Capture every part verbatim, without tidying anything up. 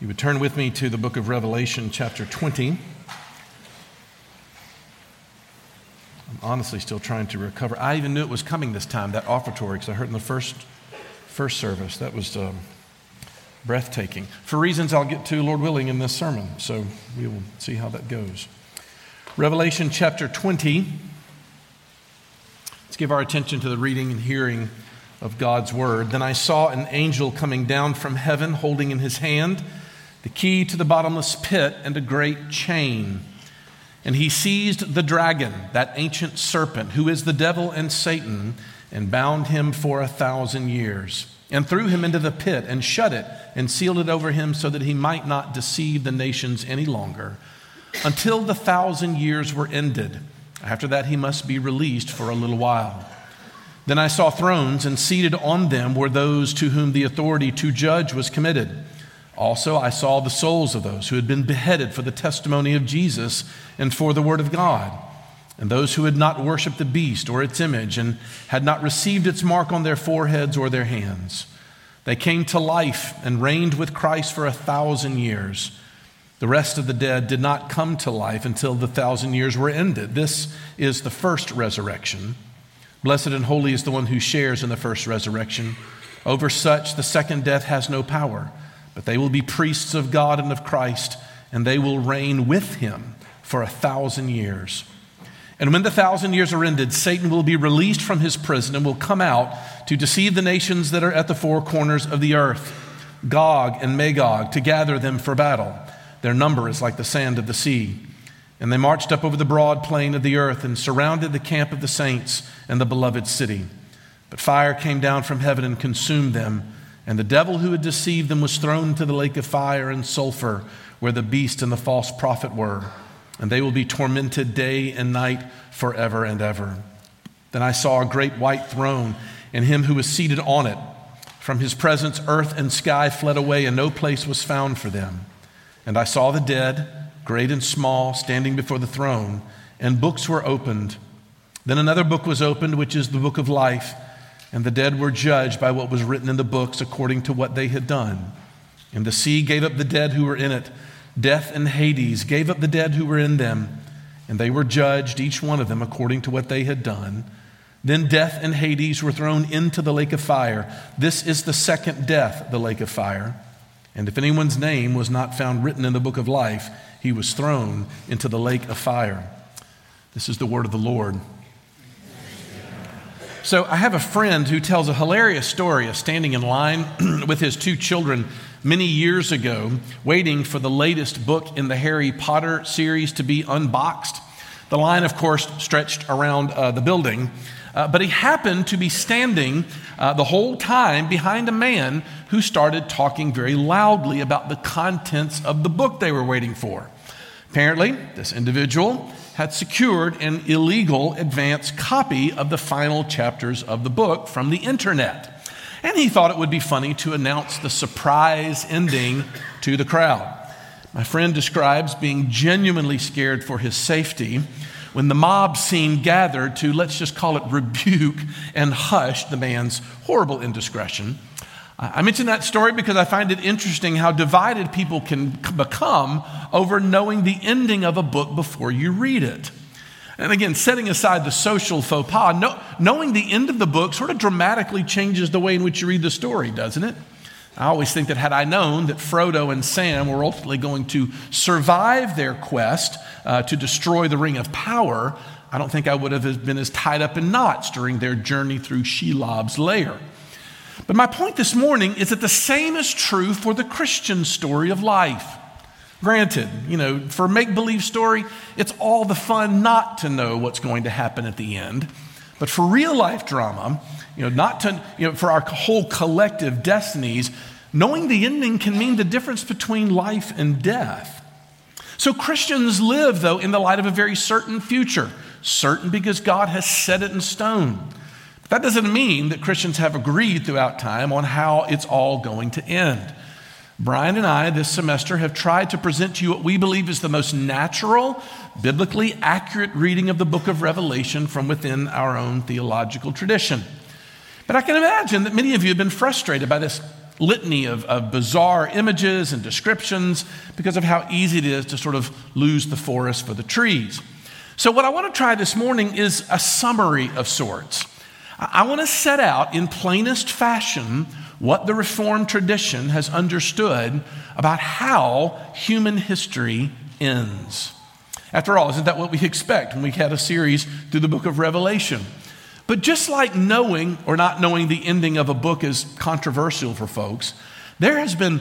You would turn with me to the book of Revelation, chapter twenty. I'm honestly still trying to recover. I even knew it was coming this time, that offertory, because I heard in the first first service. That was um, breathtaking. For reasons I'll get to, Lord willing, in this sermon. So we will see how that goes. Revelation, chapter twenty. Let's give our attention to the reading and hearing of God's word. Then I saw an angel coming down from heaven, holding in his hand the key to the bottomless pit and a great chain. And he seized the dragon, that ancient serpent, who is the devil and Satan, and bound him for a thousand years, and threw him into the pit, and shut it, and sealed it over him, so that he might not deceive the nations any longer, until the thousand years were ended. After that he must be released for a little while. Then I saw thrones, and seated on them were those to whom the authority to judge was committed. Also, I saw the souls of those who had been beheaded for the testimony of Jesus and for the word of God, and those who had not worshipped the beast or its image and had not received its mark on their foreheads or their hands. They came to life and reigned with Christ for a thousand years. The rest of the dead did not come to life until the thousand years were ended. This is the first resurrection. Blessed and holy is the one who shares in the first resurrection. Over such, the second death has no power. But they will be priests of God and of Christ, and they will reign with him for a thousand years. And when the thousand years are ended, Satan will be released from his prison and will come out to deceive the nations that are at the four corners of the earth, Gog and Magog, to gather them for battle. Their number is like the sand of the sea. And they marched up over the broad plain of the earth and surrounded the camp of the saints and the beloved city. But fire came down from heaven and consumed them. And the devil who had deceived them was thrown into the lake of fire and sulfur, where the beast and the false prophet were. And they will be tormented day and night forever and ever. Then I saw a great white throne, and him who was seated on it. From his presence, earth and sky fled away, and no place was found for them. And I saw the dead, great and small, standing before the throne, and books were opened. Then another book was opened, which is the book of life. And the dead were judged by what was written in the books according to what they had done. And the sea gave up the dead who were in it. Death and Hades gave up the dead who were in them. And they were judged, each one of them, according to what they had done. Then death and Hades were thrown into the lake of fire. This is the second death, the lake of fire. And if anyone's name was not found written in the book of life, he was thrown into the lake of fire. This is the word of the Lord. So I have a friend who tells a hilarious story of standing in line with his two children many years ago, waiting for the latest book in the Harry Potter series to be unboxed. The line, of course, stretched around uh, the building, uh, but he happened to be standing uh, the whole time behind a man who started talking very loudly about the contents of the book they were waiting for. Apparently, this individual had secured an illegal advance copy of the final chapters of the book from the internet. And he thought it would be funny to announce the surprise ending to the crowd. My friend describes being genuinely scared for his safety when the mob scene gathered to, let's just call it, rebuke and hush the man's horrible indiscretion. I mention that story because I find it interesting how divided people can become over knowing the ending of a book before you read it. And again, setting aside the social faux pas, know, knowing the end of the book sort of dramatically changes the way in which you read the story, doesn't it? I always think that had I known that Frodo and Sam were ultimately going to survive their quest uh, to destroy the Ring of Power, I don't think I would have been as tied up in knots during their journey through Shelob's lair. But my point this morning is that the same is true for the Christian story of life. Granted, you know, for a make-believe story, it's all the fun not to know what's going to happen at the end. But for real-life drama, you know, not to, you know, for our whole collective destinies, knowing the ending can mean the difference between life and death. So Christians live, though, in the light of a very certain future, certain because God has set it in stone. That doesn't mean that Christians have agreed throughout time on how it's all going to end. Brian and I this semester have tried to present to you what we believe is the most natural, biblically accurate reading of the book of Revelation from within our own theological tradition. But I can imagine that many of you have been frustrated by this litany of, of bizarre images and descriptions because of how easy it is to sort of lose the forest for the trees. So what I want to try this morning is a summary of sorts. I want to set out in plainest fashion what the Reformed tradition has understood about how human history ends. After all, isn't that what we expect when we had a series through the book of Revelation? But just like knowing or not knowing the ending of a book is controversial for folks, there has been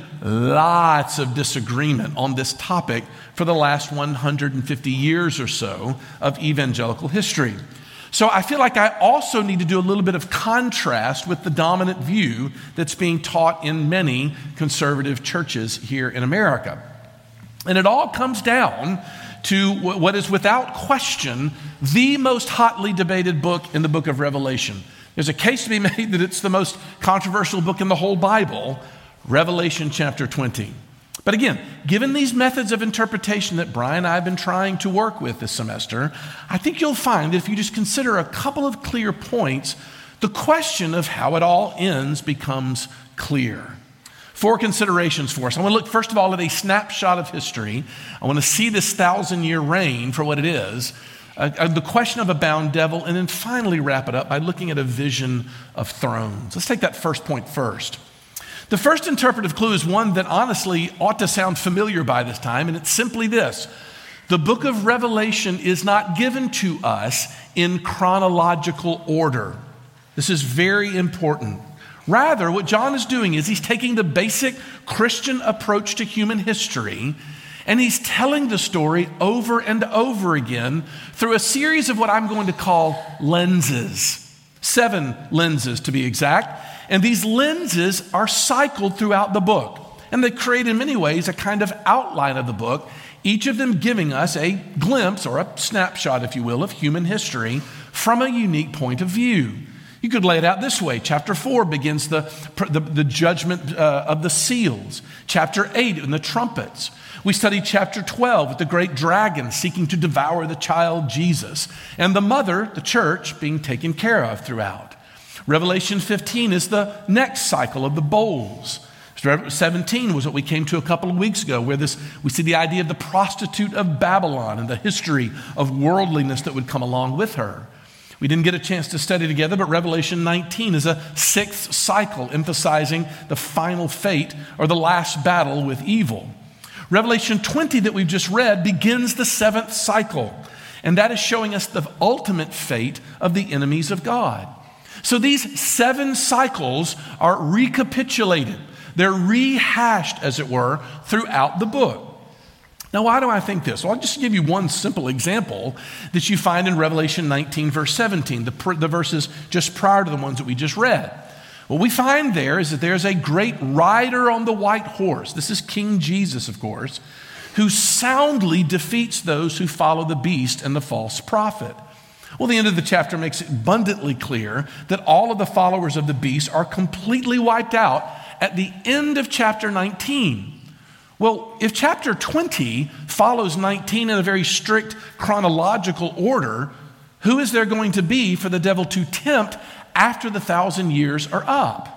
lots of disagreement on this topic for the last one hundred fifty years or so of evangelical history. So I feel like I also need to do a little bit of contrast with the dominant view that's being taught in many conservative churches here in America. And it all comes down to what is without question the most hotly debated book in the book of Revelation. There's a case to be made that it's the most controversial book in the whole Bible, Revelation chapter twenty. But again, given these methods of interpretation that Brian and I have been trying to work with this semester, I think you'll find that if you just consider a couple of clear points, the question of how it all ends becomes clear. Four considerations for us. I want to look first of all at a snapshot of history. I want to see this thousand-year reign for what it is, uh, the question of a bound devil, and then finally wrap it up by looking at a vision of thrones. Let's take that first point first. The first interpretive clue is one that honestly ought to sound familiar by this time, and it's simply this. The book of Revelation is not given to us in chronological order. This is very important. Rather, what John is doing is he's taking the basic Christian approach to human history, and he's telling the story over and over again through a series of what I'm going to call lenses. Seven lenses to be exact. And these lenses are cycled throughout the book. And they create in many ways a kind of outline of the book, each of them giving us a glimpse or a snapshot, if you will, of human history from a unique point of view. You could lay it out this way. Chapter four begins the, the, the judgment uh, of the seals. Chapter eight in the trumpets. We study chapter twelve with the great dragon seeking to devour the child Jesus. And the mother, the church, being taken care of throughout. Revelation fifteen is the next cycle of the bowls. seventeen was what we came to a couple of weeks ago, where this we see the idea of the prostitute of Babylon and the history of worldliness that would come along with her. We didn't get a chance to study together, but Revelation nineteen is a sixth cycle emphasizing the final fate or the last battle with evil. Revelation twenty that we've just read begins the seventh cycle, and that is showing us the ultimate fate of the enemies of God. So these seven cycles are recapitulated. They're rehashed, as it were, throughout the book. Now, why do I think this? Well, I'll just give you one simple example that you find in Revelation nineteen, verse seventeen, the, the verses just prior to the ones that we just read. What we find there is that there's a great rider on the white horse. This is King Jesus, of course, who soundly defeats those who follow the beast and the false prophet. Well, the end of the chapter makes it abundantly clear that all of the followers of the beast are completely wiped out at the end of chapter nineteen. Well, if chapter twenty follows nineteen in a very strict chronological order, who is there going to be for the devil to tempt after the thousand years are up?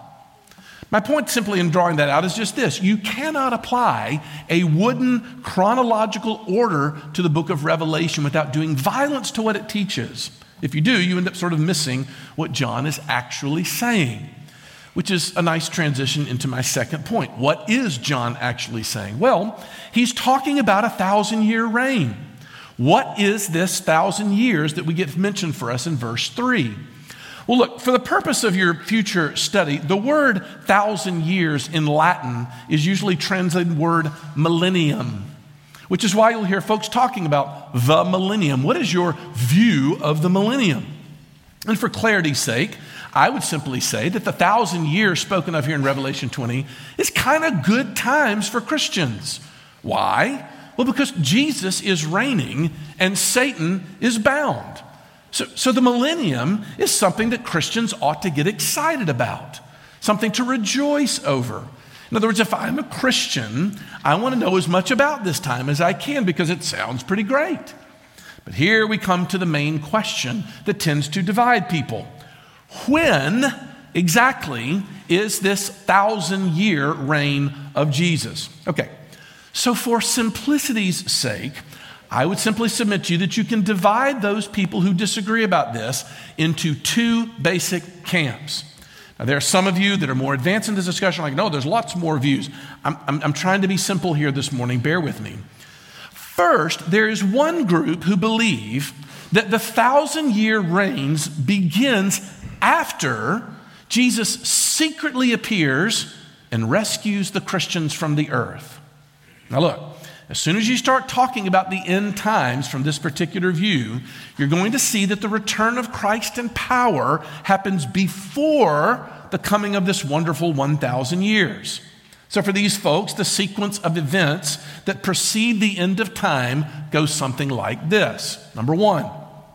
My point simply in drawing that out is just this. You cannot apply a wooden chronological order to the book of Revelation without doing violence to what it teaches. If you do, you end up sort of missing what John is actually saying, which is a nice transition into my second point. What is John actually saying? Well, he's talking about a thousand-year reign. What is this thousand years that we get mentioned for us in verse three? Well, look, for the purpose of your future study, the word thousand years in Latin is usually translated word millennium, which is why you'll hear folks talking about the millennium. What is your view of the millennium? And for clarity's sake, I would simply say that the thousand years spoken of here in Revelation twenty is kind of good times for Christians. Why? Well, because Jesus is reigning and Satan is bound. So, so the millennium is something that Christians ought to get excited about, something to rejoice over. In other words, if I'm a Christian, I want to know as much about this time as I can because it sounds pretty great. But here we come to the main question that tends to divide people. When exactly is this thousand-year reign of Jesus? Okay, so for simplicity's sake, I would simply submit to you that you can divide those people who disagree about this into two basic camps. Now, there are some of you that are more advanced in this discussion, like, no, there's lots more views. I'm, I'm, I'm trying to be simple here this morning. Bear with me. First, there is one group who believe that the thousand-year reign begins after Jesus secretly appears and rescues the Christians from the earth. Now, look. As soon as you start talking about the end times from this particular view, you're going to see that the return of Christ in power happens before the coming of this wonderful one thousand years. So for these folks, the sequence of events that precede the end of time goes something like this. Number one,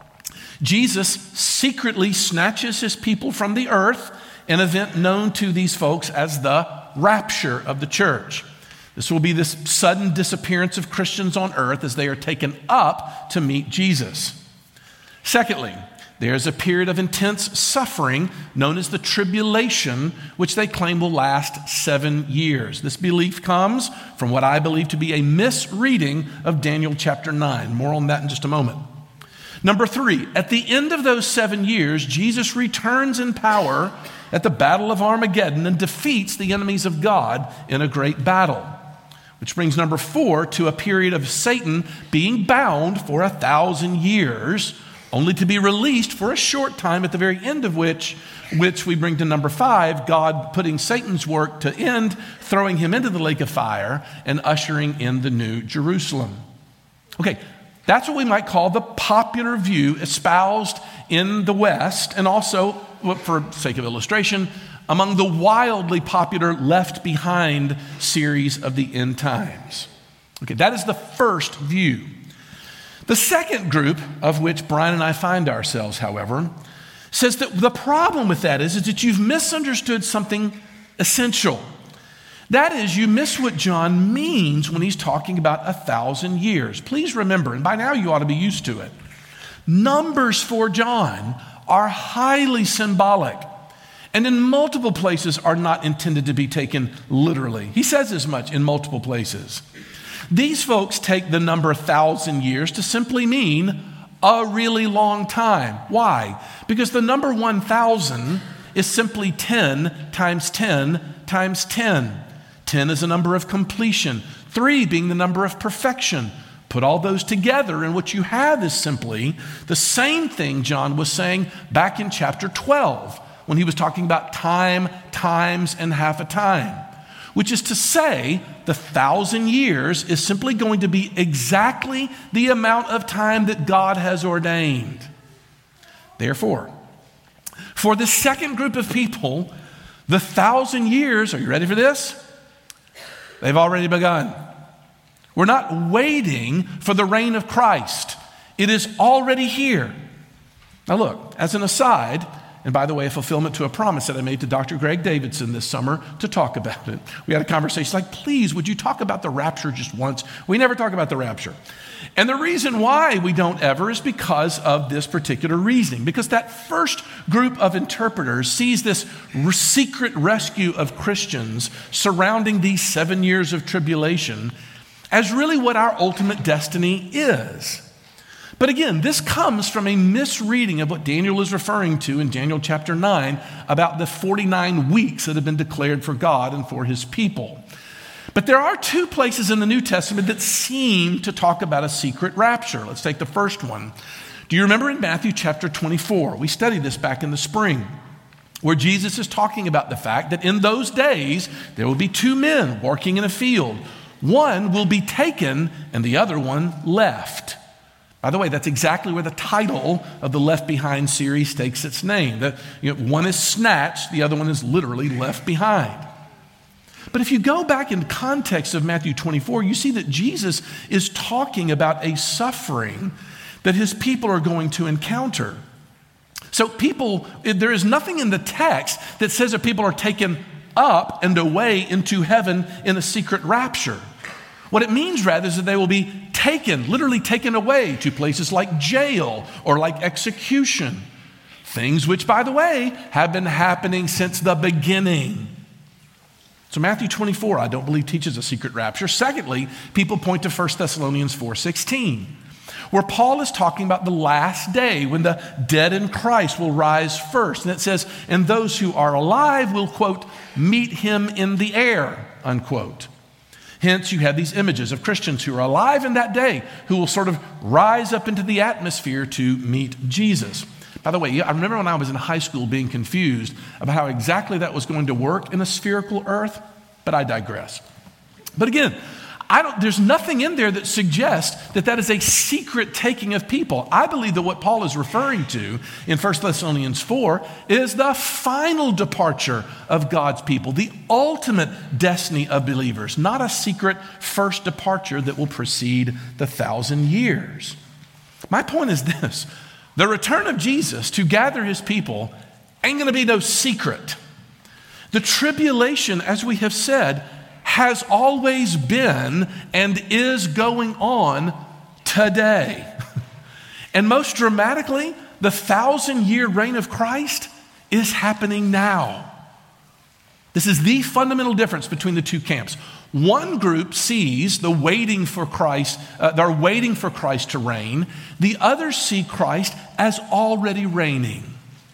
Jesus secretly snatches his people from the earth, an event known to these folks as the rapture of the church. This will be this sudden disappearance of Christians on earth as they are taken up to meet Jesus. Secondly, there is a period of intense suffering known as the tribulation, which they claim will last seven years. This belief comes from what I believe to be a misreading of Daniel chapter nine. More on that in just a moment. Number three, at the end of those seven years, Jesus returns in power at the Battle of Armageddon and defeats the enemies of God in a great battle. Which brings number four to a period of Satan being bound for a thousand years, only to be released for a short time, at the very end of which, which we bring to number five, God putting Satan's work to end, throwing him into the lake of fire, and ushering in the new Jerusalem. Okay, that's what we might call the popular view espoused in the West, and also, for sake of illustration, among the wildly popular Left Behind series of the end times. Okay, that is the first view. The second group, of which Brian and I find ourselves, however, says that the problem with that is, is that you've misunderstood something essential. That is, you miss what John means when he's talking about a thousand years. Please remember, and by now you ought to be used to it, numbers for John are highly symbolic. And in multiple places are not intended to be taken literally. He says as much in multiple places. These folks take the number thousand years to simply mean a really long time. Why? Because the number one thousand is simply ten times ten times ten. ten is a number of completion. three being the number of perfection. Put all those together, and what you have is simply the same thing John was saying back in chapter twelve. When he was talking about time, times, and half a time, which is to say the thousand years is simply going to be exactly the amount of time that God has ordained. Therefore, for the second group of people, the thousand years, are you ready for this? They've already begun. We're not waiting for the reign of Christ. It is already here. Now look, as an aside, and by the way, a fulfillment to a promise that I made to Doctor Greg Davidson this summer to talk about it. We had a conversation like, please, would you talk about the rapture just once? We never talk about the rapture. And the reason why we don't ever is because of this particular reasoning. Because that first group of interpreters sees this secret rescue of Christians surrounding these seven years of tribulation as really what our ultimate destiny is. But again, this comes from a misreading of what Daniel is referring to in Daniel chapter nine about the forty-nine weeks that have been declared for God and for his people. But there are two places in the New Testament that seem to talk about a secret rapture. Let's take the first one. Do you remember in Matthew chapter twenty-four? We studied this back in the spring, where Jesus is talking about the fact that in those days there will be two men working in a field. One will be taken and the other one left. By the way, that's exactly where the title of the Left Behind series takes its name. The, you know, one is snatched, the other one is literally left behind. But if you go back in context of Matthew twenty-four, you see that Jesus is talking about a suffering that his people are going to encounter. So people, there is nothing in the text that says that people are taken up and away into heaven in a secret rapture. What it means rather is that they will be taken, literally taken away to places like jail or like execution. Things which, by the way, have been happening since the beginning. So Matthew twenty-four, I don't believe, teaches a secret rapture. Secondly, people point to First Thessalonians four sixteen, where Paul is talking about the last day when the dead in Christ will rise first. And it says, and those who are alive will, quote, meet him in the air, unquote. Hence, you have these images of Christians who are alive in that day who will sort of rise up into the atmosphere to meet Jesus. By the way, I remember when I was in high school being confused about how exactly that was going to work in a spherical earth, but I digress. But again, I don't, there's nothing in there that suggests that that is a secret taking of people. I believe that what Paul is referring to in First Thessalonians four is the final departure of God's people, the ultimate destiny of believers, not a secret first departure that will precede the thousand years. My point is this: the return of Jesus to gather his people ain't going to be no secret. The tribulation, as we have said, has always been and is going on today. And most dramatically, the thousand-year reign of Christ is happening now. This is the fundamental difference between the two camps. One group sees the waiting for Christ, uh, they're waiting for Christ to reign. The others see Christ as already reigning.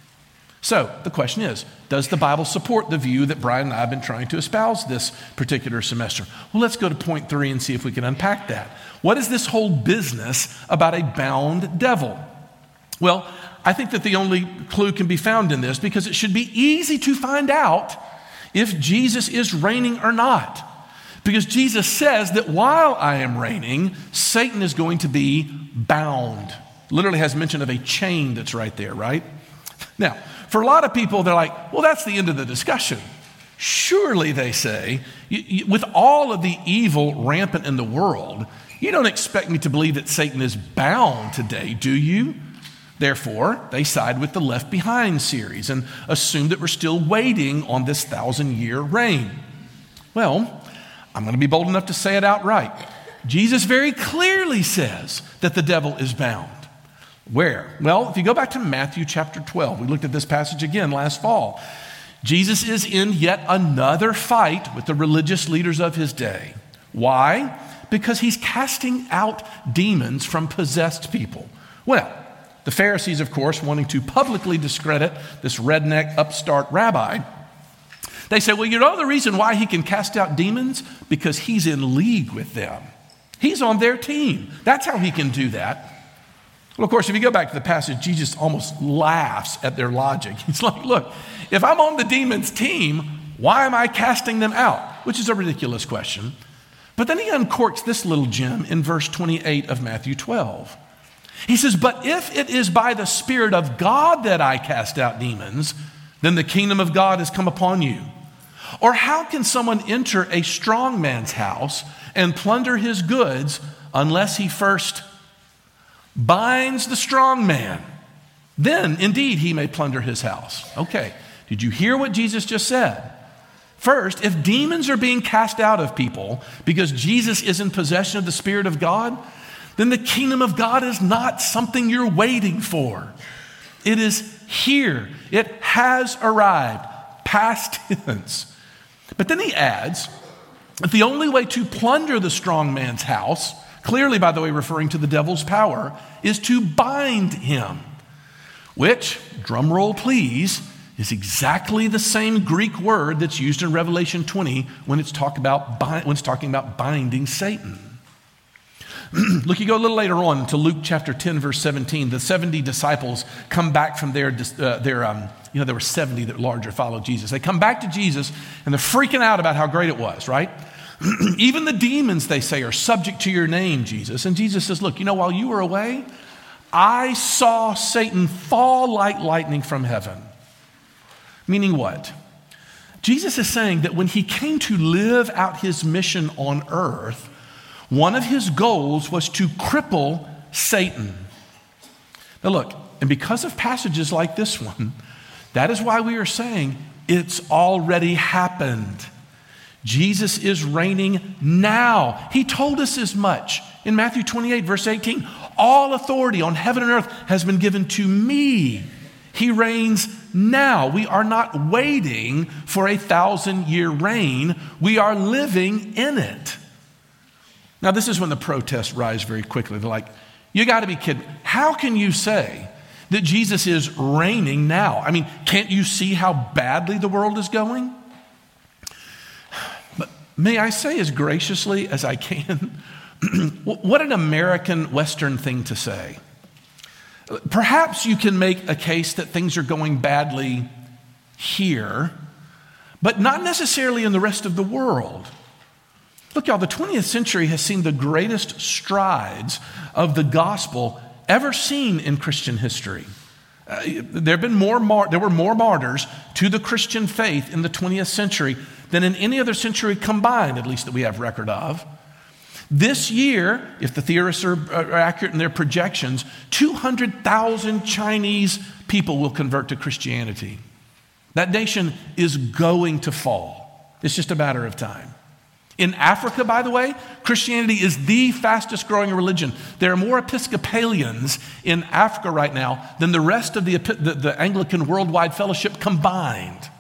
So the question is, does the Bible support the view that Brian and I have been trying to espouse this particular semester? Well, let's go to point three and see if we can unpack that. What is this whole business about a bound devil? Well, I think that the only clue can be found in this, because it should be easy to find out if Jesus is reigning or not. Because Jesus says that while I am reigning, Satan is going to be bound. Literally has mention of a chain that's right there, right? Now, for a lot of people, they're like, well, that's the end of the discussion. Surely, they say, you, you, with all of the evil rampant in the world, you don't expect me to believe that Satan is bound today, do you? Therefore, they side with the Left Behind series and assume that we're still waiting on this thousand-year reign. Well, I'm going to be bold enough to say it outright. Jesus very clearly says that the devil is bound. Where? Well, if you go back to Matthew chapter twelve, we looked at this passage again last fall. Jesus is in yet another fight with the religious leaders of his day. Why? Because he's casting out demons from possessed people. Well, the Pharisees, of course, wanting to publicly discredit this redneck upstart rabbi, they say, well, you know the reason why he can cast out demons? Because he's in league with them. He's on their team. That's how he can do that. Well, of course, if you go back to the passage, Jesus almost laughs at their logic. He's like, look, if I'm on the demon's team, why am I casting them out? Which is a ridiculous question. But then he uncorks this little gem in verse twenty-eight of Matthew twelve. He says, but if it is by the Spirit of God that I cast out demons, then the kingdom of God has come upon you. Or how can someone enter a strong man's house and plunder his goods unless he first binds the strong man? Then indeed he may plunder his house. Okay, did you hear what Jesus just said? First, if demons are being cast out of people because Jesus is in possession of the Spirit of God, then the kingdom of God is not something you're waiting for. It is here. It has arrived. Past tense. But then he adds that the only way to plunder the strong man's house, clearly, by the way, referring to the devil's power, is to bind him, which, drum roll please, is exactly the same Greek word that's used in Revelation twenty when it's, talk about, when it's talking about binding Satan. Look, you go a little later on to Luke chapter ten, verse seventeen. The seventy disciples come back from their, uh, their um, you know, there were seventy that larger followed Jesus. They come back to Jesus and they're freaking out about how great it was, right? Even the demons, they say, are subject to your name, Jesus. And Jesus says, look, you know, while you were away, I saw Satan fall like lightning from heaven. Meaning what? Jesus is saying that when he came to live out his mission on earth, one of his goals was to cripple Satan. Now look, and because of passages like this one, that is why we are saying it's already happened. Jesus is reigning now. He told us as much in Matthew twenty-eight, verse eighteen. All authority on heaven and earth has been given to me. He reigns now. We are not waiting for a thousand-year reign. We are living in it. Now, this is when the protests rise very quickly. They're like, you got to be kidding. How can you say that Jesus is reigning now? I mean, can't you see how badly the world is going? But may I say as graciously as I can, what an American Western thing to say. Perhaps you can make a case that things are going badly here, but not necessarily in the rest of the world. Look, y'all, the twentieth century has seen the greatest strides of the gospel ever seen in Christian history. Uh, there have been more mar- there were more martyrs to the Christian faith in the twentieth century than in any other century combined, at least that we have record of. This year, if the theorists are, are accurate in their projections, two hundred thousand Chinese people will convert to Christianity. That nation is going to fall. It's just a matter of time. In Africa, by the way, Christianity is the fastest growing religion. There are more Episcopalians in Africa right now than the rest of the, the, the Anglican Worldwide Fellowship combined.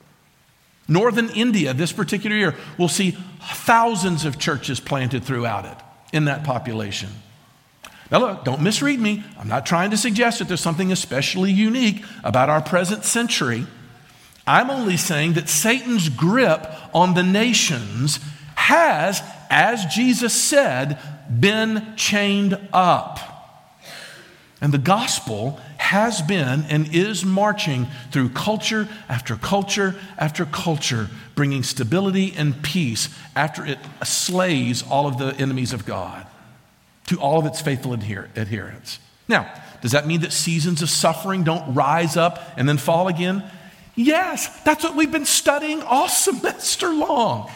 Northern India, this particular year, will see thousands of churches planted throughout it in that population. Now look, don't misread me. I'm not trying to suggest that there's something especially unique about our present century. I'm only saying that Satan's grip on the nations has, as Jesus said, been chained up. And the gospel has been and is marching through culture after culture after culture, bringing stability and peace after it slays all of the enemies of God to all of its faithful adher- adherents. Now, does that mean that seasons of suffering don't rise up and then fall again? Yes, that's what we've been studying all semester long.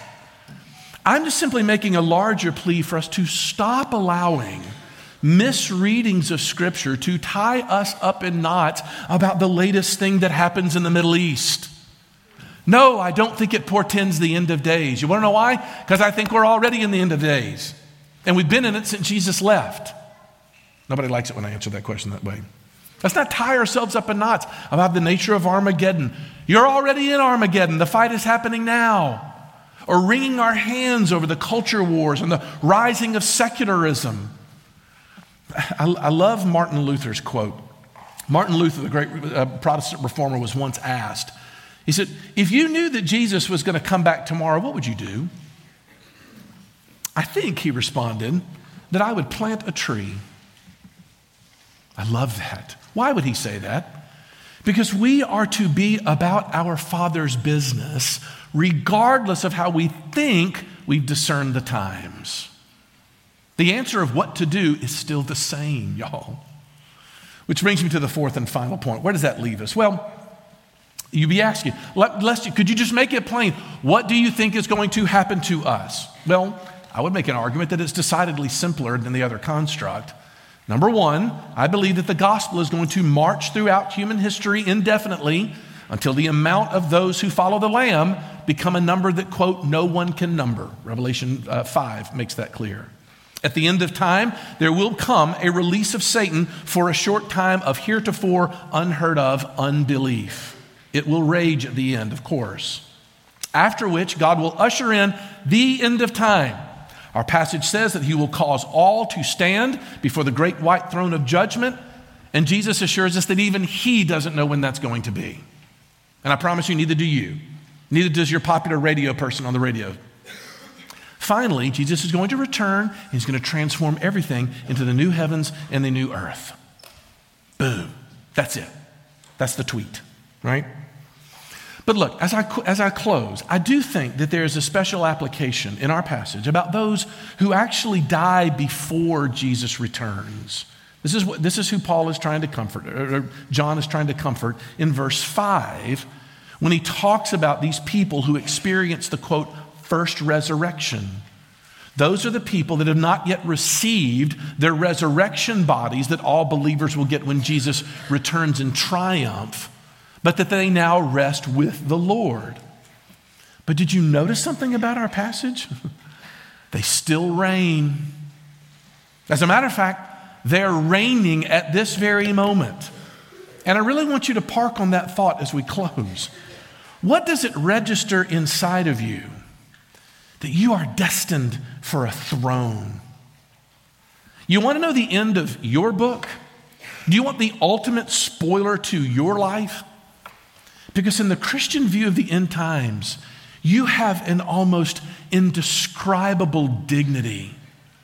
I'm just simply making a larger plea for us to stop allowing misreadings of Scripture to tie us up in knots about the latest thing that happens in the Middle East. No, I don't think it portends the end of days. You want to know why? Because I think we're already in the end of days. And we've been in it since Jesus left. Nobody likes it when I answer that question that way. Let's not tie ourselves up in knots about the nature of Armageddon. You're already in Armageddon. The fight is happening now. Or wringing our hands over the culture wars and the rising of secularism. I, I love Martin Luther's quote. Martin Luther, the great uh, Protestant reformer, was once asked, he said, if you knew that Jesus was going to come back tomorrow, what would you do? I think, he responded, that I would plant a tree. I love that. Why would he say that? Because we are to be about our Father's business, regardless of how we think we've discerned the times. The answer of what to do is still the same, y'all. Which brings me to the fourth and final point. Where does that leave us? Well, you'd be asking, Lester, could you just make it plain? What do you think is going to happen to us? Well, I would make an argument that it's decidedly simpler than the other construct. Number one, I believe that the gospel is going to march throughout human history indefinitely until the amount of those who follow the Lamb become a number that, quote, no one can number. Revelation uh, five makes that clear. At the end of time, there will come a release of Satan for a short time of heretofore unheard of unbelief. It will rage at the end, of course. After which, God will usher in the end of time. Our passage says that he will cause all to stand before the great white throne of judgment, and Jesus assures us that even he doesn't know when that's going to be. And I promise you, neither do you. Neither does your popular radio person on the radio. Finally, Jesus is going to return, and he's going to transform everything into the new heavens and the new earth. Boom. That's it. That's the tweet, right? But look, as I, as I close, I do think that there is a special application in our passage about those who actually die before Jesus returns. This is, what, this is who Paul is trying to comfort, or John is trying to comfort in verse five when he talks about these people who experience the, quote, first resurrection. Those are the people that have not yet received their resurrection bodies that all believers will get when Jesus returns in triumph, but that they now rest with the Lord. But did you notice something about our passage? They still reign. As a matter of fact, they're reigning at this very moment. And I really want you to park on that thought as we close. What does it register inside of you that you are destined for a throne? You want to know the end of your book? Do you want the ultimate spoiler to your life? Because in the Christian view of the end times, you have an almost indescribable dignity.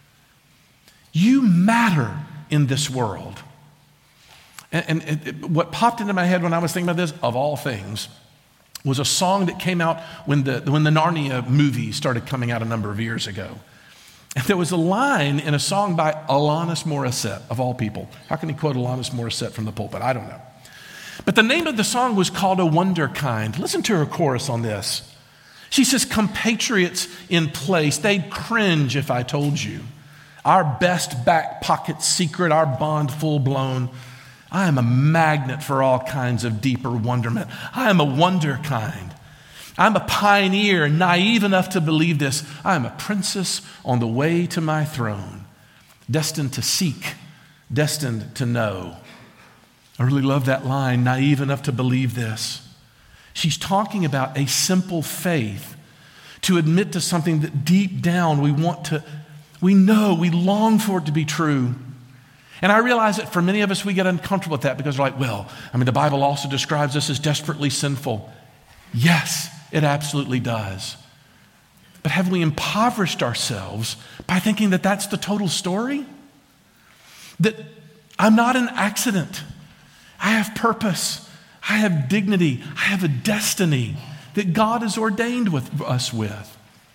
You matter in this world. And, and it, what popped into my head when I was thinking about this, of all things, was a song that came out when the, when the Narnia movie started coming out a number of years ago. And there was a line in a song by Alanis Morissette, of all people. How can he quote Alanis Morissette from the pulpit? I don't know. But the name of the song was called A Wonder Kind. Listen to her chorus on this. She says, compatriots in place, they'd cringe if I told you. Our best back pocket secret, our bond full blown. I am a magnet for all kinds of deeper wonderment. I am a wonder kind. I'm a pioneer, naive enough to believe this. I am a princess on the way to my throne, destined to seek, destined to know. I really love that line, naive enough to believe this. She's talking about a simple faith to admit to something that deep down we want to, we know, we long for it to be true. And I realize that for many of us, we get uncomfortable with that because we're like, well, I mean, the Bible also describes us as desperately sinful. Yes, it absolutely does. But have we impoverished ourselves by thinking that that's the total story? That I'm not an accident. I have purpose. I have dignity. I have a destiny that God has ordained with us with.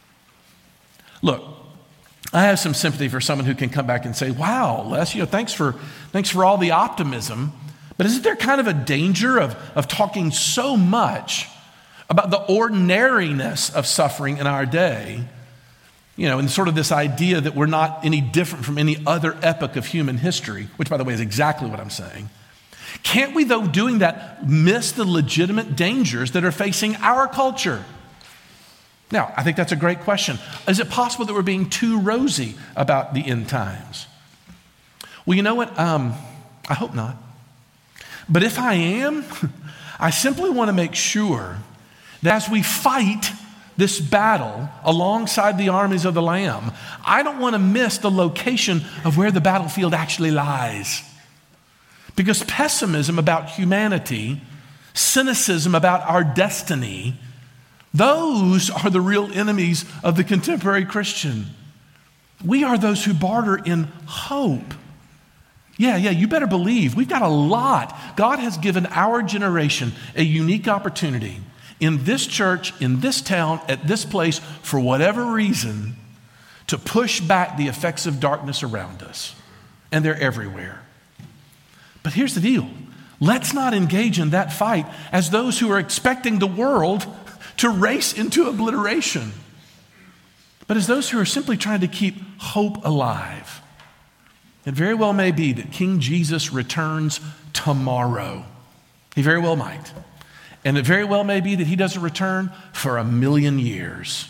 Look, I have some sympathy for someone who can come back and say, wow, Les, you know, thanks for, thanks for all the optimism. But isn't there kind of a danger of, of talking so much about the ordinariness of suffering in our day, you know, and sort of this idea that we're not any different from any other epoch of human history, which, by the way, is exactly what I'm saying. Can't we, though, doing that, miss the legitimate dangers that are facing our culture? Now, I think that's a great question. Is it possible that we're being too rosy about the end times? Well, you know what? Um, I hope not. But if I am, I simply want to make sure that as we fight this battle alongside the armies of the Lamb, I don't want to miss the location of where the battlefield actually lies. Because pessimism about humanity, cynicism about our destiny, those are the real enemies of the contemporary Christian. We are those who barter in hope. Yeah, yeah, you better believe. We've got a lot. God has given our generation a unique opportunity in this church, in this town, at this place, for whatever reason, to push back the effects of darkness around us. And they're everywhere. But here's the deal. Let's not engage in that fight as those who are expecting the world to race into obliteration, but as those who are simply trying to keep hope alive. It very well may be that King Jesus returns tomorrow. He very well might. And it very well may be that he doesn't return for a million years.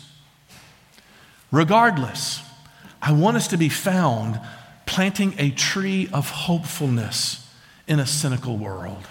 Regardless, I want us to be found planting a tree of hopefulness in a cynical world.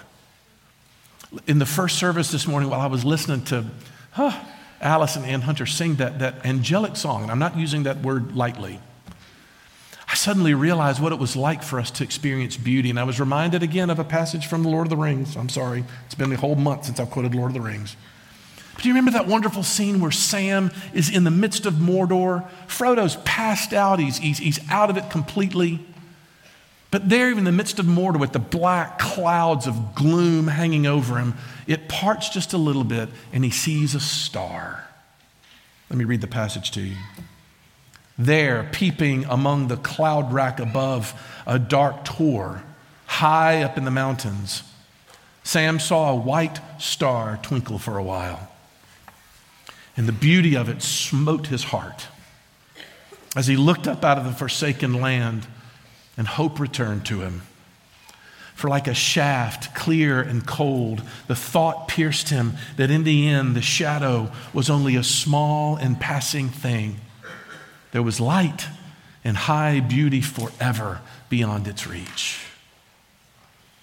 In the first service this morning, while I was listening to huh, Alice and Ann Hunter sing that, that angelic song, and I'm not using that word lightly, I suddenly realized what it was like for us to experience beauty. And I was reminded again of a passage from The Lord of the Rings. I'm sorry, it's been a whole month since I've quoted Lord of the Rings. But do you remember that wonderful scene where Sam is in the midst of Mordor? Frodo's passed out, he's, he's, he's out of it completely. But there, even in the midst of Mordor, with the black clouds of gloom hanging over him, it parts just a little bit and he sees a star. Let me read the passage to you. There, peeping among the cloud rack above a dark tor, high up in the mountains, Sam saw a white star twinkle for a while. And the beauty of it smote his heart. As he looked up out of the forsaken land, and hope returned to him. For like a shaft, clear and cold, the thought pierced him that in the end, the shadow was only a small and passing thing. There was light and high beauty forever beyond its reach.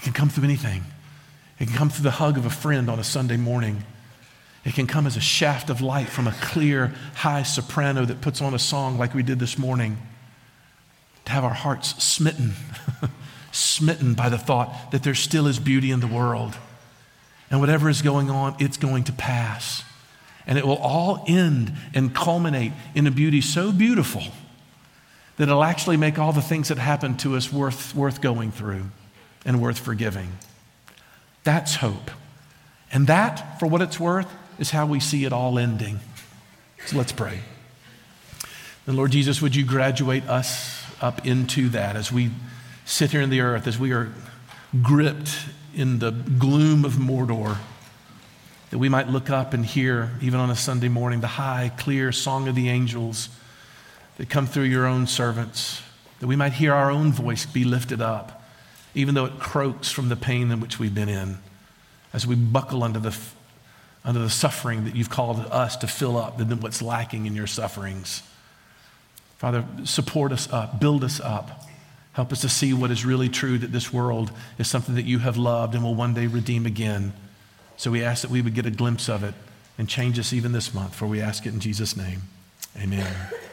can come through anything. It can come through the hug of a friend on a Sunday morning. It can come as a shaft of light from a clear, high soprano that puts on a song like we did this morning. To have our hearts smitten, smitten by the thought that there still is beauty in the world. And whatever is going on, it's going to pass. And it will all end and culminate in a beauty so beautiful that it'll actually make all the things that happen to us worth, worth going through and worth forgiving. That's hope. And that, for what it's worth, is how we see it all ending. So let's pray. And Lord Jesus, would you graduate us up into that as we sit here in the earth, as we are gripped in the gloom of Mordor, that we might look up and hear, even on a Sunday morning, the high, clear song of the angels that come through your own servants, that we might hear our own voice be lifted up, even though it croaks from the pain in which we've been in, as we buckle under the under the suffering that you've called us to fill up, than what's lacking in your sufferings. Father, support us up, build us up. Help us to see what is really true, that this world is something that you have loved and will one day redeem again. So we ask that we would get a glimpse of it and change us even this month, for we ask it in Jesus' name. Amen.